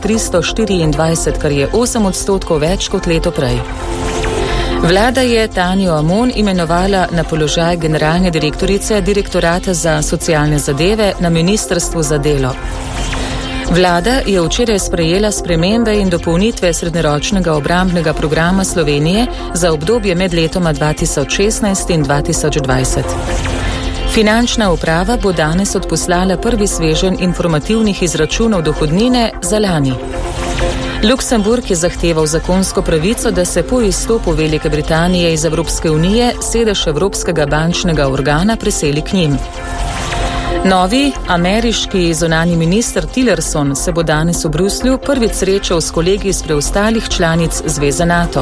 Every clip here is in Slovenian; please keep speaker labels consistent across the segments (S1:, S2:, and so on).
S1: 324, kar je 8% več kot leto prej. Vlada je Tanjo Amon imenovala na položaj generalne direktorice Direktorata za socialne zadeve na Ministrstvu za delo. Vlada je včeraj sprejela spremembe in dopolnitve srednjeročnega obrambnega programa Slovenije za obdobje med letoma 2016 in 2020. Finančna uprava bo danes odposlala prvi sveženj informativnih izračunov dohodnine za lani. Luksemburg je zahteval zakonsko pravico, da se po izstopu Velike Britanije iz Evropske unije sedež Evropskega bančnega organa preseli k njim. Novi ameriški zunanji minister Tillerson se bo danes v Bruslju prvič srečal s kolegi iz preostalih članic Zveze NATO.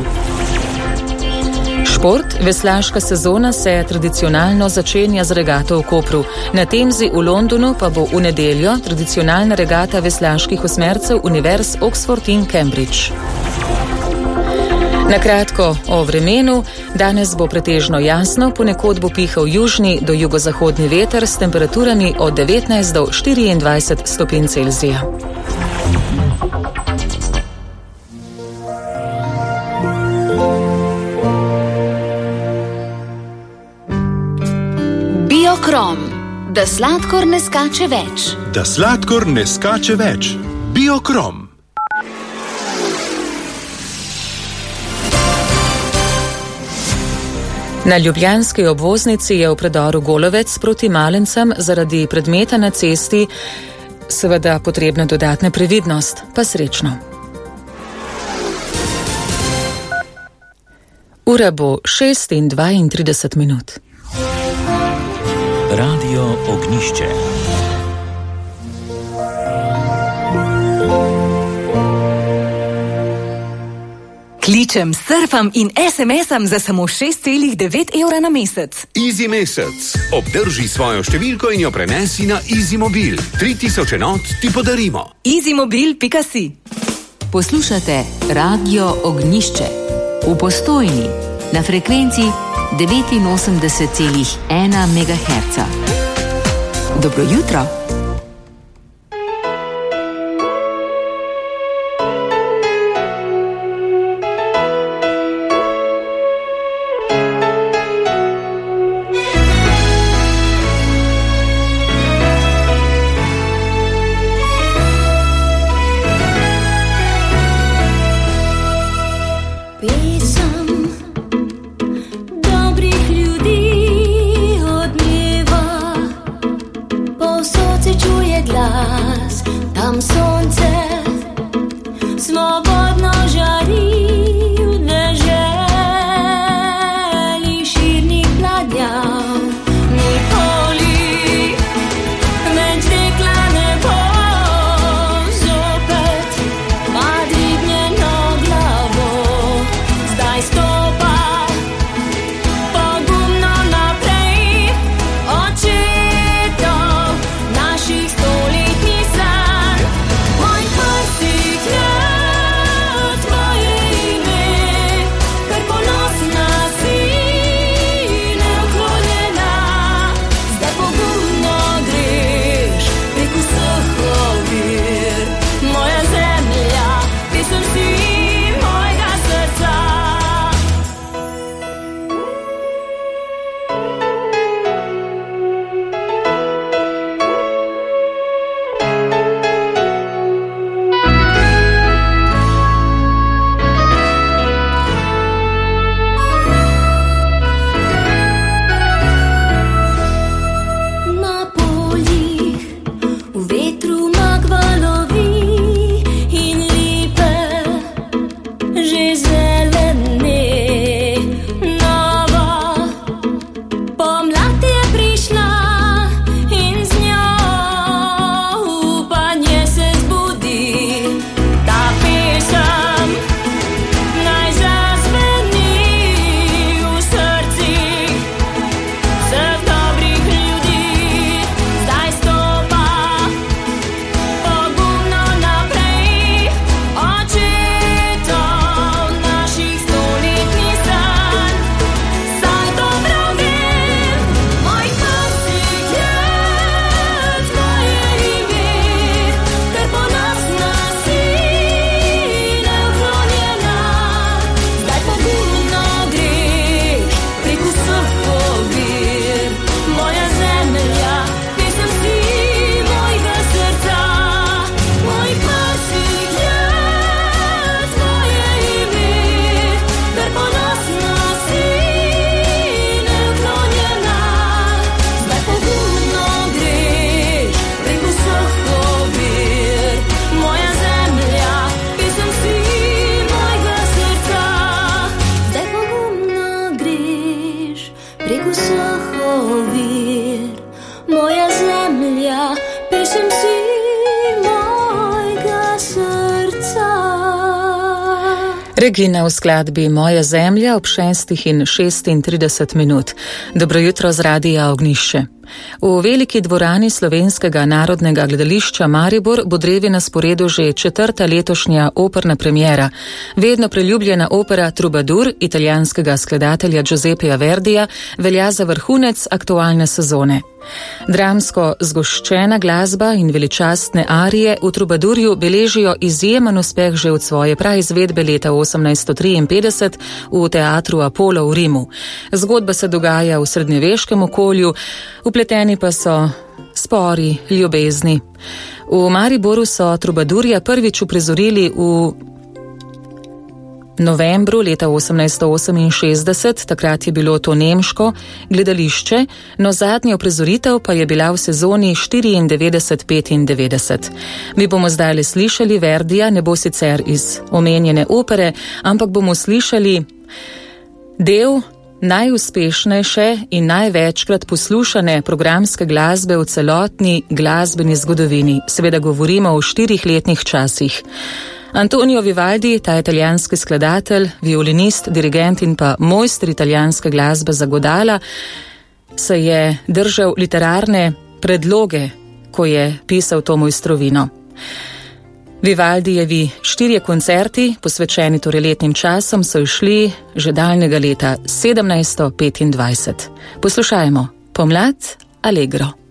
S1: Šport, veslaška sezona se tradicionalno začenja z regato v Kopru. Na Temzi v Londonu pa bo v nedeljo tradicionalna regata veslaških osmercev univerz Oxford in Cambridge. Na kratko o vremenu. Danes bo pretežno jasno, ponekod bo pihal južni do jugozahodni veter s temperaturami od 19 do 24 stopinj Celzija.
S2: Biokrom, da sladkor ne skače več.
S3: Da sladkor ne skače več. Biokrom.
S1: Na ljubljanski obvoznici je v predoru Golovec proti Malencem zaradi predmeta na cesti seveda potrebna dodatna previdnost, pa srečno. Ura bo 6:32.
S4: Radio Ognjišče.
S5: Kličem, surfam in SMS-am za samo 6,9 evra na mesec.
S6: Easy mesec. Obdrži svojo številko in jo prenesi na Easy Mobil. 3000 enot ti podarimo.
S5: easymobil.si.
S2: Poslušate Radio Ognjišče v Postojni na frekvenci 89,1 MHz. Dobro jutro.
S7: Dobrih ljudi odmeva povsod
S1: Regina v skladbi Moja zemlja ob 6:36. Dobro jutro z Radia Ognjišče. V veliki dvorani Slovenskega narodnega gledališča Maribor bo drevi na sporedu že 4. letošnja operna premiera. Vedno priljubljena opera Troubadour italijanskega skladatelja Giuseppea Verdija velja za vrhunec aktualne sezone. Dramsko zgoščena glasba in veličastne arije v Troubadourju beležijo izjemen uspeh že od svoje praizvedbe leta 1853 v teatru Apollo v Rimu. Zgodba se dogaja v srednjeveškem okolju, vpleteni pa so spori, ljubezni. V Mariboru so Troubadourja prvič uprizorili v novembru leta 1868, takrat je bilo to nemško gledališče, no zadnja uprizoritev pa je bila v sezoni 94-95. Mi bomo zdaj slišali Verdija, ne bo sicer iz omenjene opere, ampak bomo slišali del najuspešnejše in največkrat poslušane programske glasbe v celotni glasbeni zgodovini. Seveda govorimo o 4 letnih časih. Antonio Vivaldi, ta italijanski skladatelj, violinist, dirigent in pa mojster italijanske glasbe za godala, se je držal literarne predloge, ko je pisal to mojstrovino. Vivaldijevi 4 koncerti, posvečeni torej letnim časom, so išli že daljnega leta 1725. Poslušajmo Pomlad Allegro.